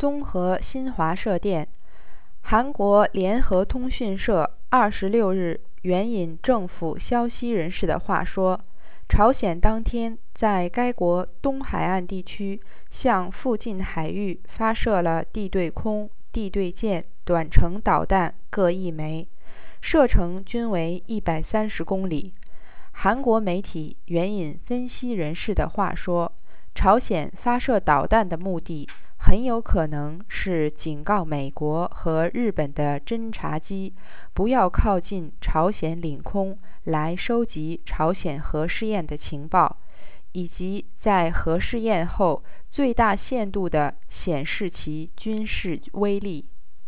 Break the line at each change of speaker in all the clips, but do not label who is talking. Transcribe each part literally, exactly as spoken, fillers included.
综合新华社电，韩国联合通讯社二十六日援引政府消息人士的话说，朝鲜当天在该国东海岸地区向附近海域发射了地对空、地对舰短程导弹各一枚，射程均为一百三十公里。韩国媒体援引分析人士的话说，朝鲜发射导弹的目的很有可能是警告美国和日本的侦察机不要靠近朝鲜领空来收集朝鲜核试验的情报，以及在核试验后最大限度地显示其军事威力。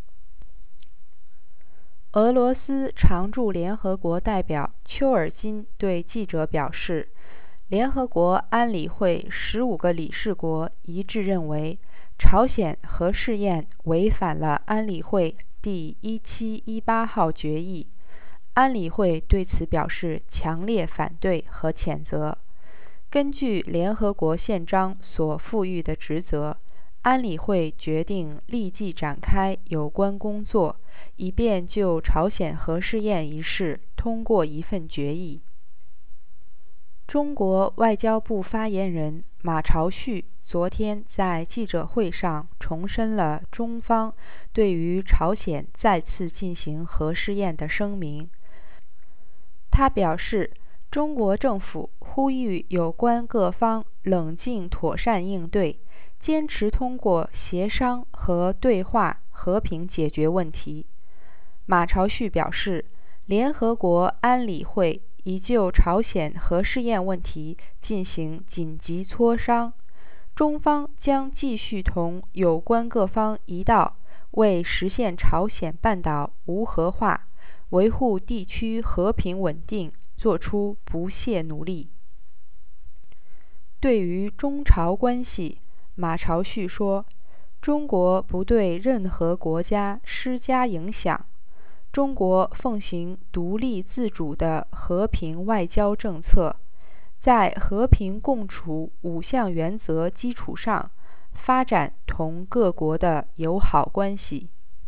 俄罗斯常驻联合国代表丘尔金对记者表示，联合国安理会十五个理事国一致认为，朝鲜核试验违反了安理会第一七一八号决议。安理会对此表示强烈反对和谴责。根据联合国宪章所赋予的职责，安理会决定立即展开有关工作，以便就朝鲜核试验一事通过一份决议。中国外交部发言人马朝旭昨天在记者会上重申了中方对于朝鲜再次进行核试验的声明。他表示，中国政府呼吁有关各方冷静妥善应对，坚持通过协商和对话和平解决问题。马朝旭表示，联合国安理会已就朝鲜核试验问题进行紧急磋商，中方将继续同有关各方一道，为实现朝鲜半岛无核化、维护地区和平稳定做出不懈努力。对于中朝关系，马朝旭说，中国不对任何国家施加影响，中国奉行独立自主的和平外交政策，在和平共处五项原则基础上，发展同各国的友好关系。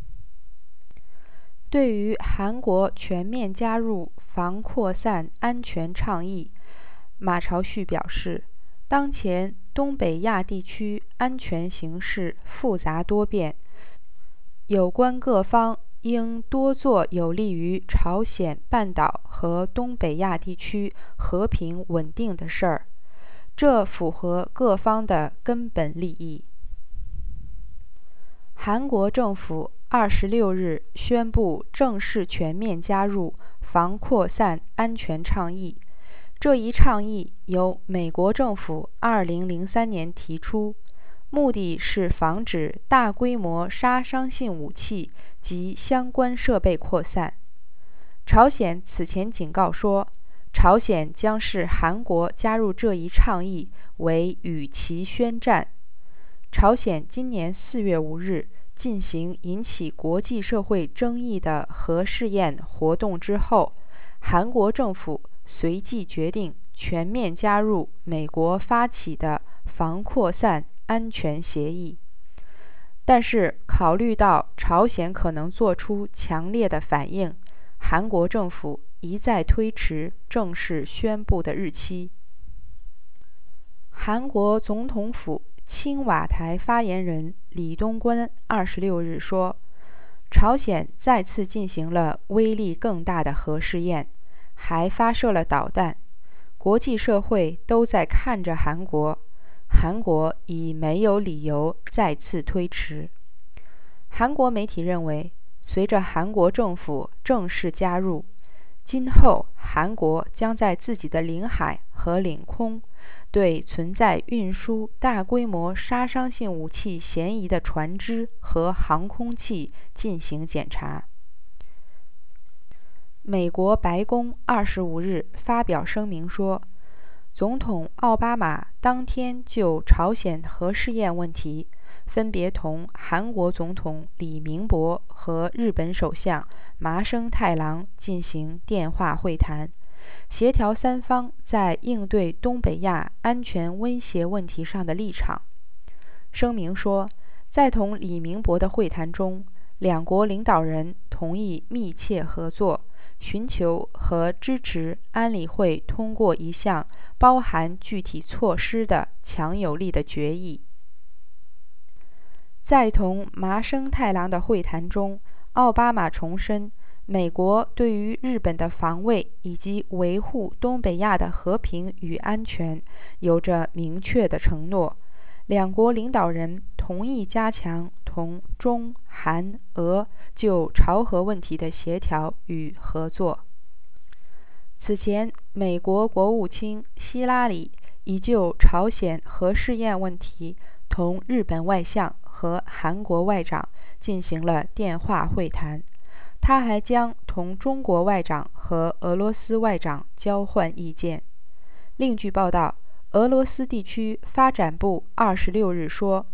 对于韩国全面加入防扩散安全倡议，马朝旭表示，当前东北亚地区安全形势复杂多变，有关各方应多做有利于朝鲜半岛和东北亚地区和平稳定的事儿，这符合各方的根本利益。韩国政府二十六日宣布正式全面加入防扩散安全倡议。这一倡议由美国政府二零零三年提出，目的是防止大规模杀伤性武器及相关设备扩散。朝鲜此前警告说，朝鲜将视韩国加入这一倡议为与其宣战。朝鲜今年四月五日进行引起国际社会争议的核试验活动之后，韩国政府随即决定全面加入美国发起的防扩散安全协议。但是，考虑到朝鲜可能做出强烈的反应，韩国政府一再推迟正式宣布的日期。韩国总统府青瓦台发言人李东关二十六日说，朝鲜再次进行了威力更大的核试验，还发射了导弹，国际社会都在看着韩国，韩国已没有理由再次推迟。韩国媒体认为，随着韩国政府正式加入，今后韩国将在自己的领海和领空对存在运输大规模杀伤性武器嫌疑的船只和航空器进行检查。美国白宫二十五日发表声明说，总统奥巴马当天就朝鲜核试验问题分别同韩国总统李明博和日本首相麻生太郎进行电话会谈，协调三方在应对东北亚安全威胁问题上的立场。声明说， 在同李明博的会谈中，两国领导人同意密切合作，寻求和支持安理会通过一项包含具体措施的强有力的决议。在同麻生太郎的会谈中，奥巴马重申美国对于日本的防卫以及维护东北亚的和平与安全有着明确的承诺。两国领导人同意加强同中韩俄就朝核问题的协调与合作。此前，美国国务卿希拉里已就朝鲜核试验问题同日本外相和韩国外长进行了电话会谈。他还将同中国外长和俄罗斯外长交换意见。另据报道，俄罗斯地区发展部二十六日说，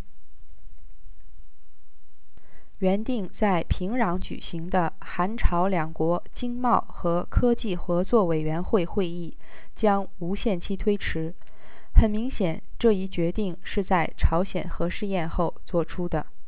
原定在平壤举行的韩朝两国经贸和科技合作委员会会议将无限期推迟。很明显，这一决定是在朝鲜核试验后做出的。